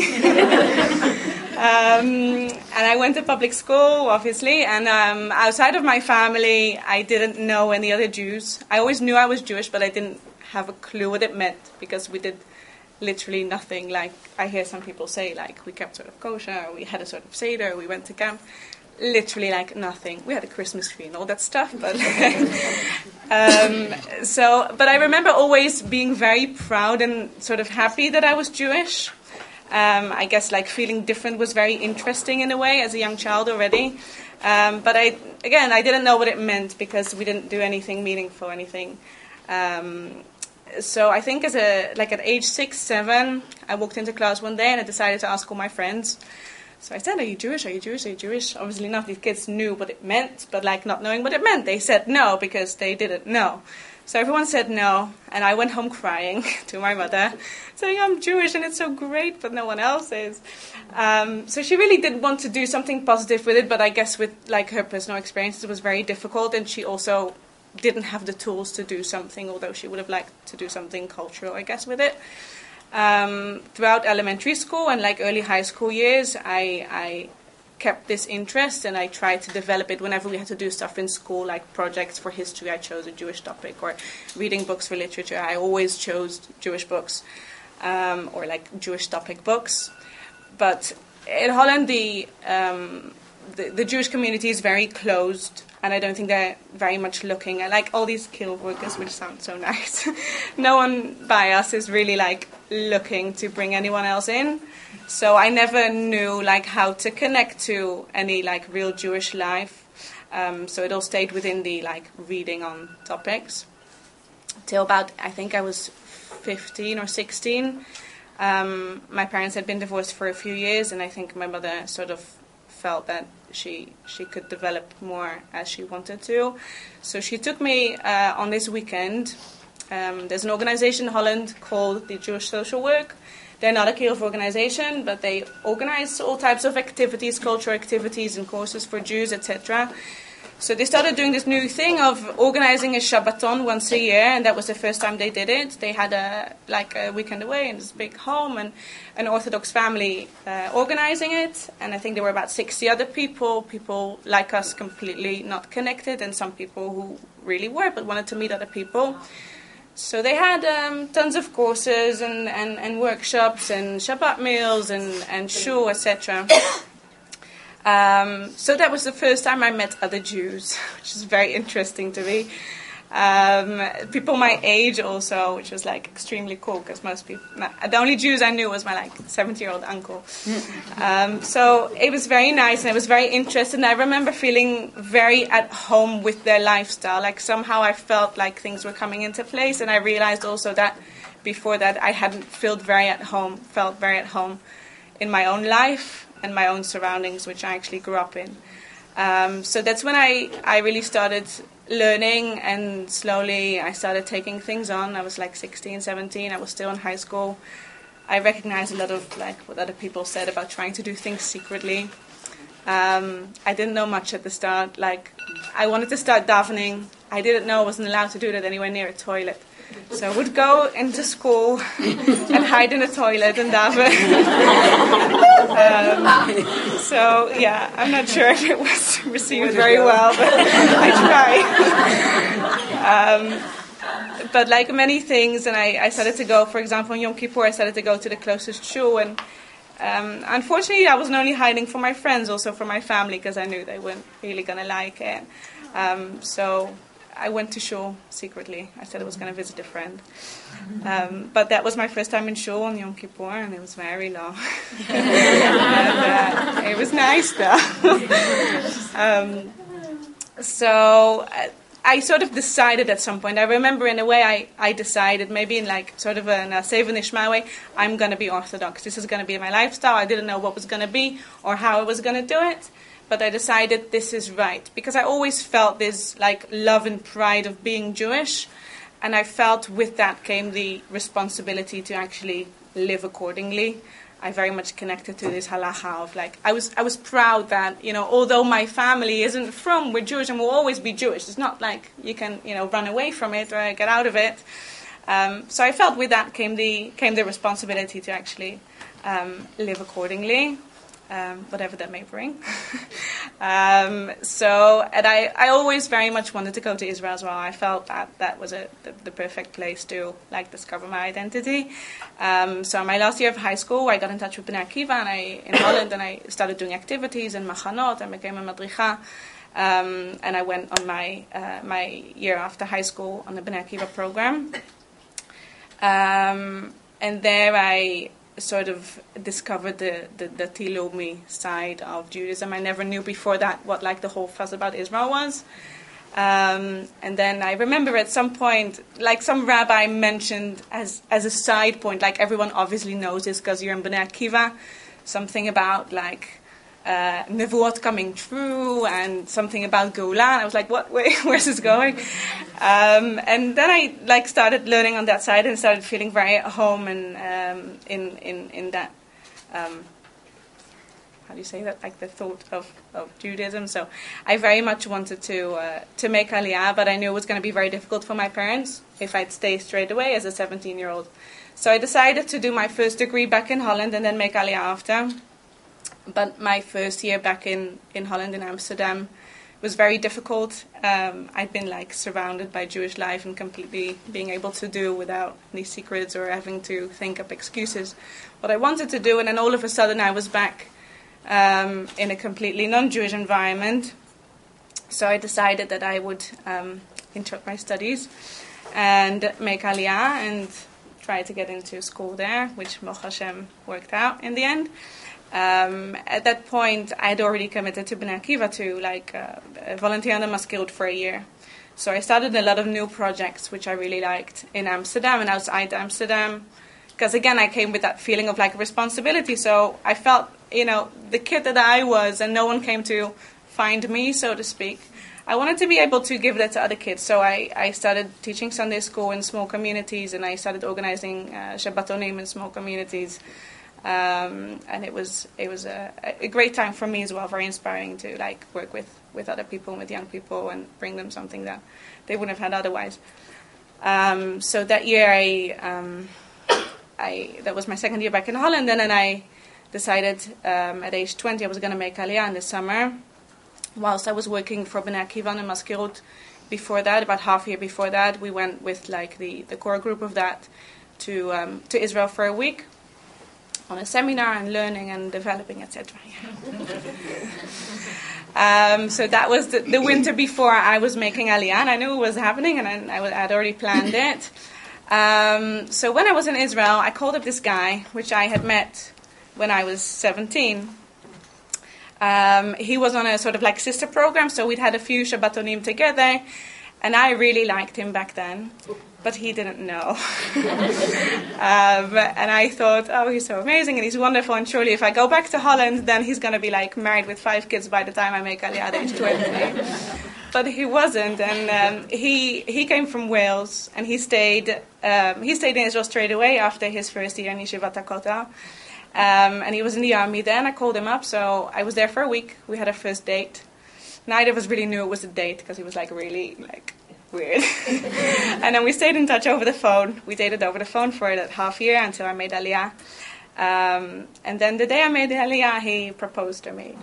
um, and I went to public school, obviously, and um, outside of my family, I didn't know any other Jews. I always knew I was Jewish, but I didn't have a clue what it meant, because we did literally nothing. Like, I hear some people say, like, we kept sort of kosher, we had a sort of seder, we went to camp. Literally, like, nothing. We had a Christmas tree and all that stuff, but um, so. But I remember always being very proud and sort of happy that I was Jewish. Um, I guess like feeling different was very interesting in a way as a young child already. Um, but I, again, I didn't know what it meant because we didn't do anything meaningful, anything. Um, so I think as a like at age six, seven, I walked into class one day and I decided to ask all my friends. So I said, are you Jewish? Are you Jewish? Are you Jewish? Obviously none of these kids knew what it meant, but like not knowing what it meant, they said no because they didn't know. So everyone said no, and I went home crying to my mother, saying I'm Jewish and it's so great, but no one else is. Um, so she really did want to do something positive with it, but I guess with like her personal experiences, it was very difficult, and she also didn't have the tools to do something, although she would have liked to do something cultural, I guess, with it. Um, throughout elementary school and like early high school years, I, I kept this interest, and I tried to develop it whenever we had to do stuff in school, like projects for history. I chose a Jewish topic, or reading books for literature. I always chose Jewish books, um, or like Jewish topic books. But in Holland, the, um, the the Jewish community is very closed, and I don't think they're very much looking at, like, all these kill workers, which sounds so nice. No one by us is really like looking to bring anyone else in. So I never knew like how to connect to any like real Jewish life. Um, so it all stayed within the like reading on topics till about, I think I was fifteen or sixteen. Um, my parents had been divorced for a few years, and I think my mother sort of felt that she she could develop more as she wanted to. So she took me uh, on this weekend. Um, there's an organization in Holland called the Jewish Social Work. They're not a Kiruv organization, but they organize all types of activities, cultural activities and courses for Jews, et cetera. So they started doing this new thing of organizing a Shabbaton once a year, and that was the first time they did it. They had a like a weekend away in this big home, and an Orthodox family uh, organizing it. And I think there were about sixty other people, people like us, completely not connected, and some people who really were but wanted to meet other people. So they had um, tons of courses and, and, and workshops and Shabbat meals and, and shul, et cetera. Um, so that was the first time I met other Jews, which is very interesting to me. Um, people my age also, which was like extremely cool, because most people, the only Jews I knew was my like seventy-year-old uncle. Um, so it was very nice, and I was very interested. And I remember feeling very at home with their lifestyle. Like somehow I felt like things were coming into place, and I realized also that before that I hadn't felt very at home, felt very at home in my own life and my own surroundings, which I actually grew up in. Um, so that's when I, I really started learning, and slowly I started taking things on. I was like sixteen, seventeen. I was still in high school. I recognized a lot of like what other people said about trying to do things secretly. Um, I didn't know much at the start. Like, I wanted to start davening. I didn't know I wasn't allowed to do that anywhere near a toilet. So I would go into school and hide in a toilet and daven. um, so, yeah, I'm not sure if it was received very well, but I tried. um, but like many things, and I, I started to go, for example, on Yom Kippur, I started to go to the closest shul, and um, unfortunately I wasn't only hiding from my friends, also from my family, because I knew they weren't really going to like it. Um, so I went to shul secretly. I said I was going to visit a friend. Um, but that was my first time in shul on Yom Kippur, and it was very long. and, uh, it was nice, though. um, so uh, I sort of decided at some point. I remember in a way I, I decided, maybe in like sort of a Sefer Nishma way, I'm going to be Orthodox. This is going to be my lifestyle. I didn't know what was going to be or how I was going to do it. But I decided this is right, because I always felt this like love and pride of being Jewish, and I felt with that came the responsibility to actually live accordingly. I very much connected to this halacha of like I was I was proud that, you know, although my family isn't from, we're Jewish and will always be Jewish. It's not like you can, you know, run away from it or get out of it. Um, so I felt with that came the came the responsibility to actually um, live accordingly. Um, whatever that may bring. um, so, and I, I always very much wanted to go to Israel as well. I felt that that was a, the, the perfect place to like discover my identity. Um, so, in my last year of high school, I got in touch with Bnei Akiva and I, in Holland, and I started doing activities and machanot. I became a madricha, um, and I went on my uh, my year after high school on the Bnei Akiva program. Um, and there I sort of discovered the, the, the Tilumi side of Judaism. I never knew before that what like the whole fuss about Israel was. Um, and then I remember at some point, like some rabbi mentioned as, as a side point, like everyone obviously knows this because you're in Bnei Akiva, something about like uh, Nevuot coming true and something about Geulah. And I was like, what, where, where's this going? Um, and then I like started learning on that side and started feeling very at home and um, in, in, in that, um, how do you say that? Like the thought of, of Judaism. So I very much wanted to uh, to make Aliyah, but I knew it was going to be very difficult for my parents if I'd stay straight away as a seventeen-year-old. So I decided to do my first degree back in Holland and then make Aliyah after. but my first year back in, in Holland, in Amsterdam, was very difficult. Um, I'd been like surrounded by Jewish life and completely being able to do without any secrets or having to think up excuses what I wanted to do. And then all of a sudden I was back um, in a completely non-Jewish environment. So I decided that I would um, interrupt my studies and make Aliyah and try to get into school there, which Baruch Hashem worked out in the end. Um, at that point, I had already committed to Bnei Akiva to like uh, volunteer on the Maskirut for a year. So I started a lot of new projects, which I really liked in Amsterdam and outside Amsterdam. Because again, I came with that feeling of like responsibility. So I felt, you know, the kid that I was, and no one came to find me, so to speak. I wanted to be able to give that to other kids. So I, I started teaching Sunday school in small communities, and I started organizing uh, Shabbatonim in small communities. Um, and it was it was a, a great time for me as well, very inspiring to like work with, with other people and with young people and bring them something that they wouldn't have had otherwise. Um, so that year, I um, I that was my second year back in Holland, and then I decided um, at age twenty I was going to make Aliyah in the summer. Whilst I was working for Bnei Akiva and Maskirut, before that, about half a year before that, we went with like the, the core group of that to um, to Israel for a week, on a seminar and learning and developing, et cetera. um, so that was the, the winter before I was making Aliyah, and I knew it was happening, and I, I had already planned it. Um, so when I was in Israel, I called up this guy, which I had met when I was seventeen. Um, he was on a sort of like sister program, so we'd had a few Shabbatonim together, and I really liked him back then. But he didn't know. um, and I thought, oh, he's so amazing and he's wonderful, and surely if I go back to Holland, then he's going to be like married with five kids by the time I make Aliyah at age twenty. But he wasn't, and um, he he came from Wales, and he stayed um, he stayed in Israel straight away after his first year in Yeshivat HaKotel. Um, and he was in the army then. I called him up, so I was there for a week. We had our first date. Neither of us really knew it was a date because he was like really like weird. And then we stayed in touch over the phone. We dated over the phone for that half year until I made Aliyah. Um, and then the day I made the Aliyah, he proposed to me.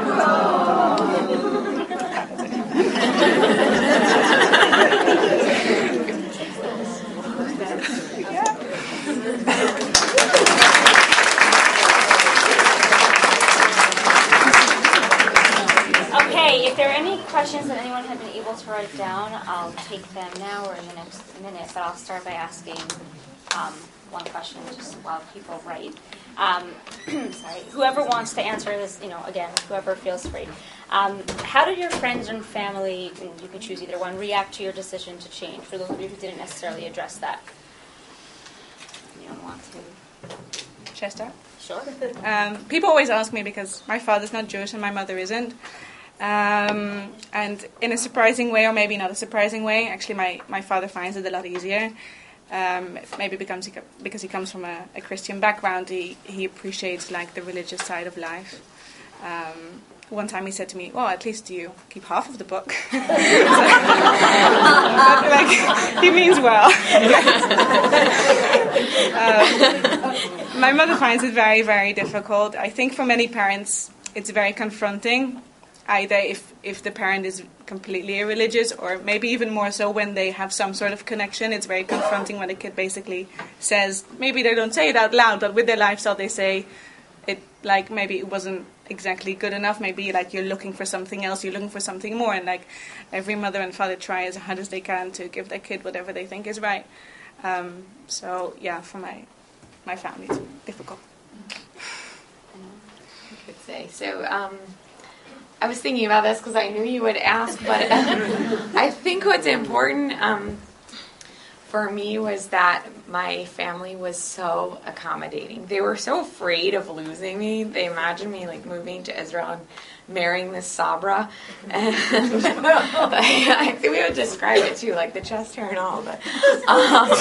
Okay, if there are any questions that anyone had been able to write down, I'll take them now or in the next minute, but I'll start by asking um, one question just while people write. Um, sorry, whoever wants to answer this, you know, again, whoever feels free. Um, how did your friends and family, and you can choose either one, react to your decision to change, for those of you who didn't necessarily address that? Anyone want to? Chester? Sure. Um, people always ask me because my father's not Jewish and my mother isn't. Um, and in a surprising way, or maybe not a surprising way, actually my, my father finds it a lot easier. Um, maybe because he, because he comes from a, a Christian background, he, he appreciates like the religious side of life. Um, one time he said to me, well, at least you keep half of the book. So, like, he means well. um, my mother finds it very, very difficult. I think for many parents, it's very confronting. Either if, if the parent is completely irreligious, or maybe even more so when they have some sort of connection. It's very confronting when a kid basically says, maybe they don't say it out loud, but with their lifestyle they say it, like maybe it wasn't exactly good enough, maybe like you're looking for something else, you're looking for something more, and like every mother and father try as hard as they can to give their kid whatever they think is right. Um, so yeah, for my my family it's difficult. I could say. So um, I was thinking about this because I knew you would ask, but I think what's important um, for me was that my family was so accommodating. They were so afraid of losing me. They imagined me like moving to Israel and marrying this Sabra, and I, I think we would describe it too, like the chest hair and all, but, um,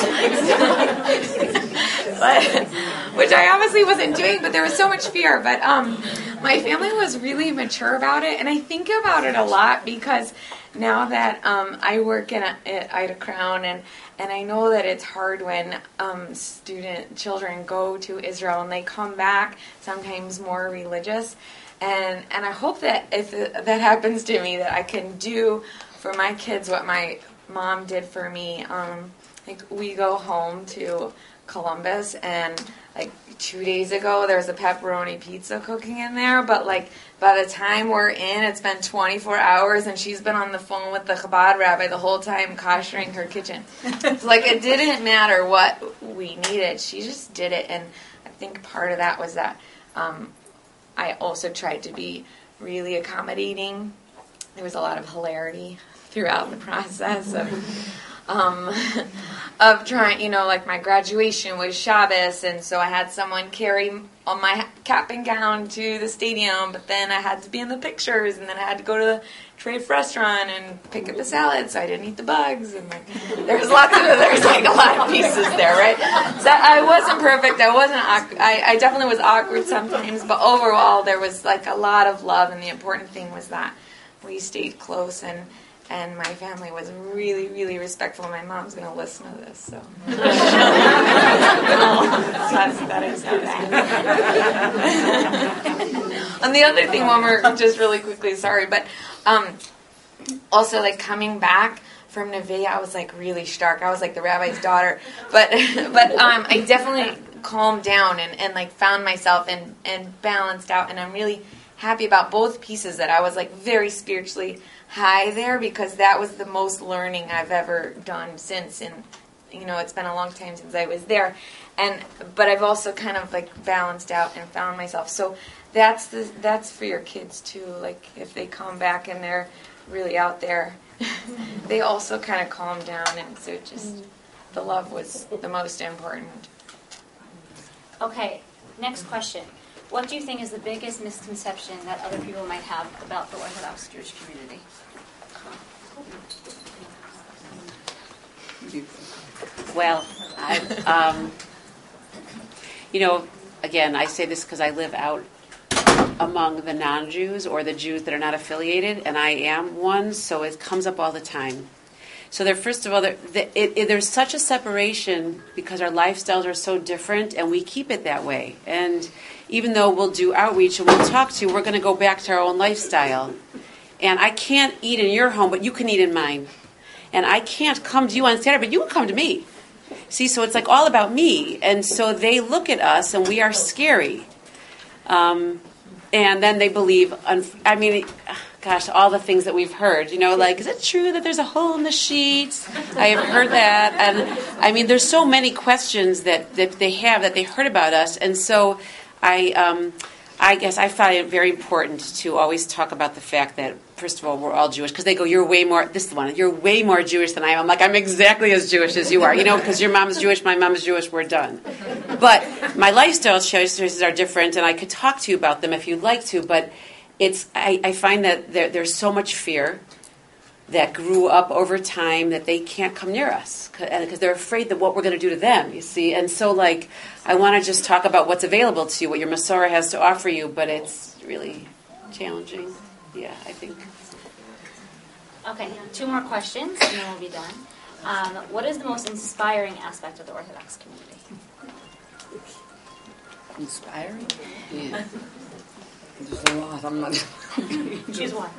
but which I obviously wasn't doing. But there was so much fear. But um, my family was really mature about it, and I think about it a lot because now that um, I work in a, at Ida Crown and and I know that it's hard when um, student children go to Israel and they come back sometimes more religious. And and I hope that if it, that happens to me, that I can do for my kids what my mom did for me. Um, like we go home to Columbus, and like two days ago there was a pepperoni pizza cooking in there, but like by the time we're in, it's been twenty-four hours, and she's been on the phone with the Chabad rabbi the whole time koshering her kitchen. It's like it didn't matter what we needed, she just did it. And I think part of that was that um, I also tried to be really accommodating. There was a lot of hilarity throughout the process of um, of trying, you know, like my graduation was Shabbos, and so I had someone carry on my cap and gown to the stadium, but then I had to be in the pictures, and then I had to go to the Treif restaurant and pick up the salad, so I didn't eat the bugs, and like there was lots of there was like a lot of pieces there, right? So I wasn't perfect. I wasn't. I, I definitely was awkward sometimes, but overall there was like a lot of love, and the important thing was that we stayed close, and. And my family was really, really respectful. My mom's going to listen to this, so. oh, that's, that is so bad. And the other thing, one more, just really quickly, sorry, but um, also, like, coming back from Nevaeh, I was, like, really stark. I was, like, the rabbi's daughter. But but um, I definitely calmed down and, and like, found myself and, and balanced out. And I'm really happy about both pieces, that I was, like, very spiritually high there, because that was the most learning I've ever done since, and you know it's been a long time since I was there, and but I've also kind of like balanced out and found myself. So that's the that's for your kids too. Like if they come back and they're really out there, they also kind of calm down, and so it just the love was the most important. Okay, next question. What do you think is the biggest misconception that other people might have about the Orthodox Jewish community? Well, I, um, you know, again, I say this because I live out among the non-Jews or the Jews that are not affiliated, and I am one, so it comes up all the time. So there, first of all, there, the, it, it, there's such a separation because our lifestyles are so different, and we keep it that way. And even though we'll do outreach and we'll talk to you, we're going to go back to our own lifestyle. And I can't eat in your home, but you can eat in mine. And I can't come to you on Saturday, but you can come to me. See, so it's like all about me. And so they look at us, and we are scary. Um, and then they believe, I mean, gosh, all the things that we've heard, you know, like, is it true that there's a hole in the sheets? I have heard that. And, I mean, there's so many questions that, that they have that they heard about us. And so I um, I guess I find it very important to always talk about the fact that, first of all, we're all Jewish, because they go, you're way more, this is the one, you're way more Jewish than I am. I'm like, I'm exactly as Jewish as you are, you know, because your mom's Jewish, my mom's Jewish, we're done. But my lifestyle choices are different, and I could talk to you about them if you'd like to, but it's I, I find that there, there's so much fear that grew up over time that they can't come near us because they're afraid that what we're going to do to them, you see. And so, like, I want to just talk about what's available to you, what your Masorah has to offer you, but it's really challenging. Yeah, I think. Okay, two more questions, and then we'll be done. Um, what is the most inspiring aspect of the Orthodox community? Inspiring? Yeah. There's a lot. I'm not. Choose one.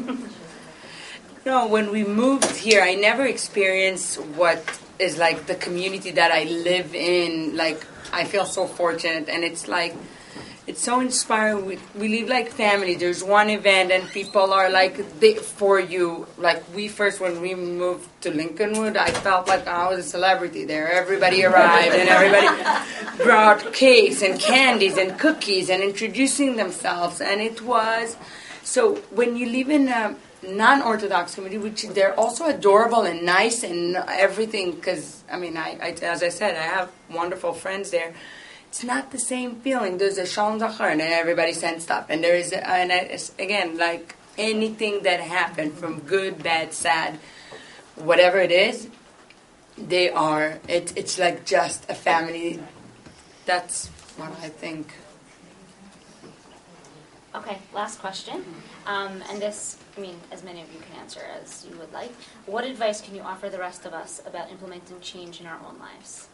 No, when we moved here, I never experienced what is like the community that I live in. Like, I feel so fortunate, and it's like, it's so inspiring. We, we live like family. There's one event, and people are like they, for you. Like, we first, when we moved to Lincolnwood, I felt like I was a celebrity there. Everybody arrived, and everybody brought cakes and candies and cookies and introducing themselves, and it was, so when you live in a non-Orthodox community, which they're also adorable and nice and everything, because, I mean, I, I, as I said, I have wonderful friends there. It's not the same feeling. There's a Shalom Zachar, and everybody sends stuff. And there is, a, and it's, again, like anything that happened, from good, bad, sad, whatever it is, they are, it, it's like just a family. That's what I think. Okay, last question. Um, and this, I mean, as many of you can answer as you would like. What advice can you offer the rest of us about implementing change in our own lives?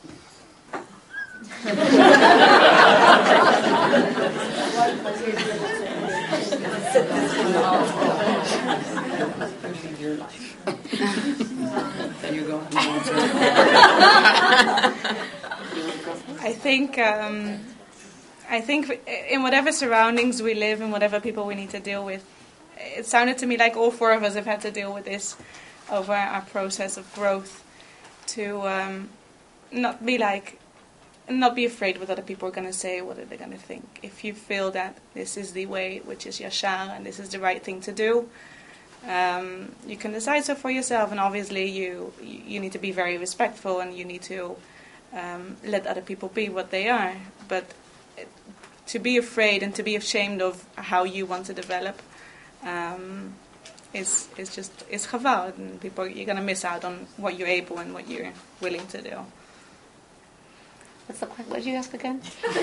I think um, I think in whatever surroundings we live and whatever people we need to deal with, it sounded to me like all four of us have had to deal with this over our process of growth. To um, not be like, not be afraid what other people are going to say, what are they going to think. If you feel that this is the way, which is yashar, and this is the right thing to do, um, you can decide so for yourself. And obviously, you you need to be very respectful, and you need to um, let other people be what they are. But to be afraid and to be ashamed of how you want to develop um, is is just is chaval, and people, you're going to miss out on what you're able and what you're willing to do. What's the, what did you ask again?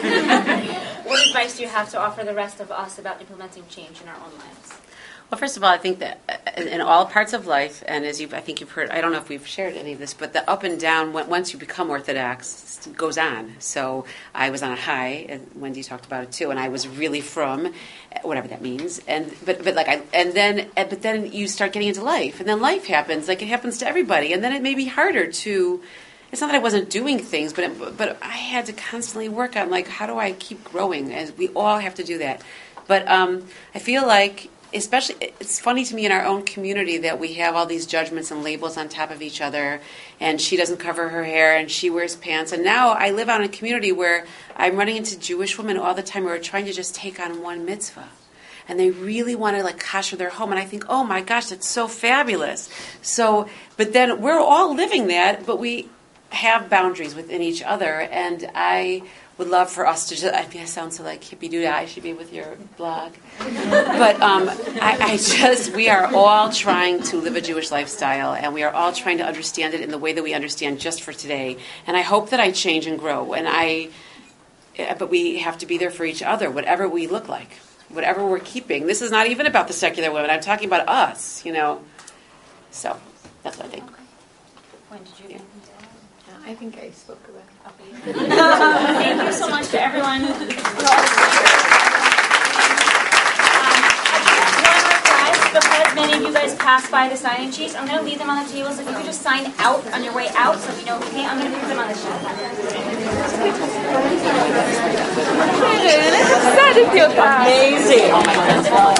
What advice do you have to offer the rest of us about implementing change in our own lives? Well, first of all, I think that in all parts of life, and as you've, I think you've heard, I don't know if we've shared any of this, but the up and down, once you become Orthodox, goes on. So I was on a high, and Wendy talked about it too, and I was really from, whatever that means, and but but like I, and then but then you start getting into life, and then life happens, like it happens to everybody, and then it may be harder to. It's not that I wasn't doing things, but it, but I had to constantly work on like how do I keep growing, as we all have to do that. But um, I feel like. Especially, it's funny to me in our own community that we have all these judgments and labels on top of each other, and she doesn't cover her hair, and she wears pants. And now I live out in a community where I'm running into Jewish women all the time who are trying to just take on one mitzvah. And they really want to, like, kasher their home. And I think, oh, my gosh, that's so fabulous. So, but then we're all living that, but we have boundaries within each other. And I would love for us to just, I mean, I sound so like hippie doo I should be with your blog. But um, I, I just, we are all trying to live a Jewish lifestyle, and we are all trying to understand it in the way that we understand just for today. And I hope that I change and grow. And I, but we have to be there for each other, whatever we look like, whatever we're keeping. This is not even about the secular women. I'm talking about us, you know. So that's what I think. Okay. When did you? Yeah. I think I spoke about it. Thank you so much to everyone. Um, one request, because many of you guys passed by the sign-in sheets, I'm going to leave them on the table, so if you could just sign out on your way out so we know who came. I'm going to put them on the sheet. Amazing.